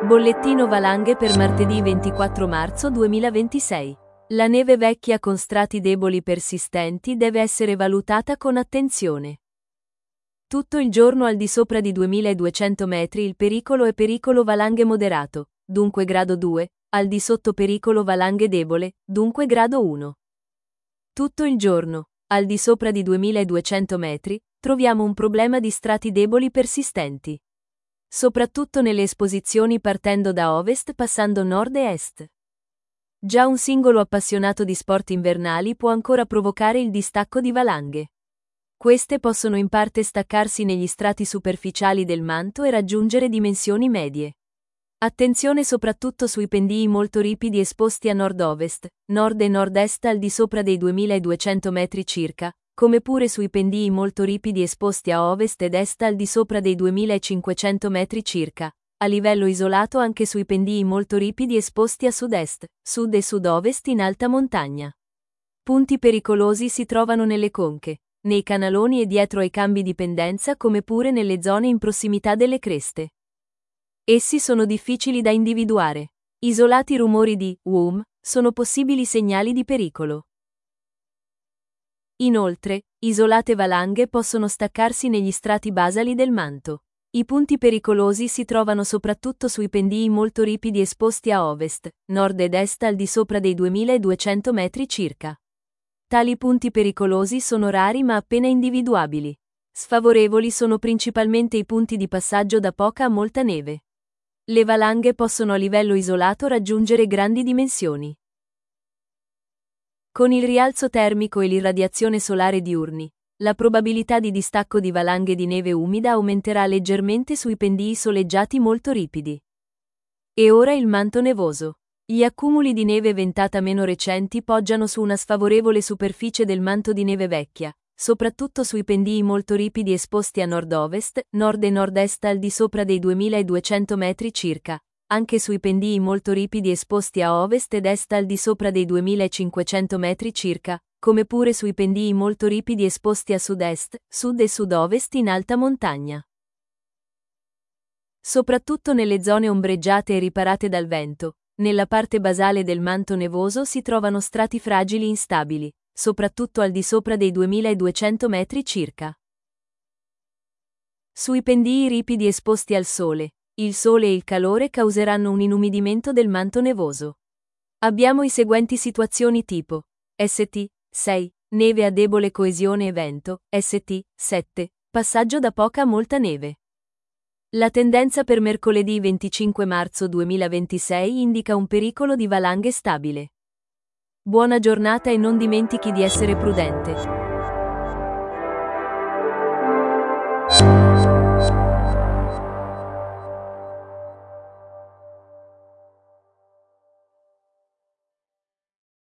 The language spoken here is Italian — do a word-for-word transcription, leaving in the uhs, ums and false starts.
Bollettino valanghe per martedì ventiquattro marzo duemilaventisei. La neve vecchia con strati deboli persistenti deve essere valutata con attenzione. Tutto il giorno al di sopra di duemiladuecento metri il pericolo è pericolo valanghe moderato, dunque grado due, al di sotto pericolo valanghe debole, dunque grado uno. Tutto il giorno, al di sopra di duemiladuecento metri, troviamo un problema di strati deboli persistenti. Soprattutto nelle esposizioni partendo da ovest passando nord e est. Già un singolo appassionato di sport invernali può ancora provocare il distacco di valanghe. Queste possono in parte staccarsi negli strati superficiali del manto e raggiungere dimensioni medie. Attenzione soprattutto sui pendii molto ripidi esposti a nord-ovest, nord e nord-est al di sopra dei duemiladuecento metri circa, come pure sui pendii molto ripidi esposti a ovest ed est al di sopra dei duemilacinquecento metri circa, a livello isolato anche sui pendii molto ripidi esposti a sud-est, sud e sud-ovest in alta montagna. Punti pericolosi si trovano nelle conche, nei canaloni e dietro ai cambi di pendenza come pure nelle zone in prossimità delle creste. Essi sono difficili da individuare. Isolati rumori di W U M sono possibili segnali di pericolo. Inoltre, isolate valanghe possono staccarsi negli strati basali del manto. I punti pericolosi si trovano soprattutto sui pendii molto ripidi esposti a ovest, nord ed est al di sopra dei duemiladuecento metri circa. Tali punti pericolosi sono rari ma appena individuabili. Sfavorevoli sono principalmente i punti di passaggio da poca a molta neve. Le valanghe possono a livello isolato raggiungere grandi dimensioni. Con il rialzo termico e l'irradiazione solare diurni, la probabilità di distacco di valanghe di neve umida aumenterà leggermente sui pendii soleggiati molto ripidi. E ora il manto nevoso. Gli accumuli di neve ventata meno recenti poggiano su una sfavorevole superficie del manto di neve vecchia, soprattutto sui pendii molto ripidi esposti a nord-ovest, nord e nord-est al di sopra dei duemiladuecento metri circa, anche sui pendii molto ripidi esposti a ovest ed est al di sopra dei duemilacinquecento metri circa, come pure sui pendii molto ripidi esposti a sud-est, sud e sud-ovest in alta montagna. Soprattutto nelle zone ombreggiate e riparate dal vento, nella parte basale del manto nevoso si trovano strati fragili instabili, soprattutto al di sopra dei duemiladuecento metri circa. Sui pendii ripidi esposti al sole, il sole e il calore causeranno un inumidimento del manto nevoso. Abbiamo i seguenti situazioni tipo S T sei, neve a debole coesione e vento, S T sette, passaggio da poca a molta neve. La tendenza per mercoledì venticinque marzo duemilaventisei indica un pericolo di valanghe stabile. Buona giornata e non dimentichi di essere prudente.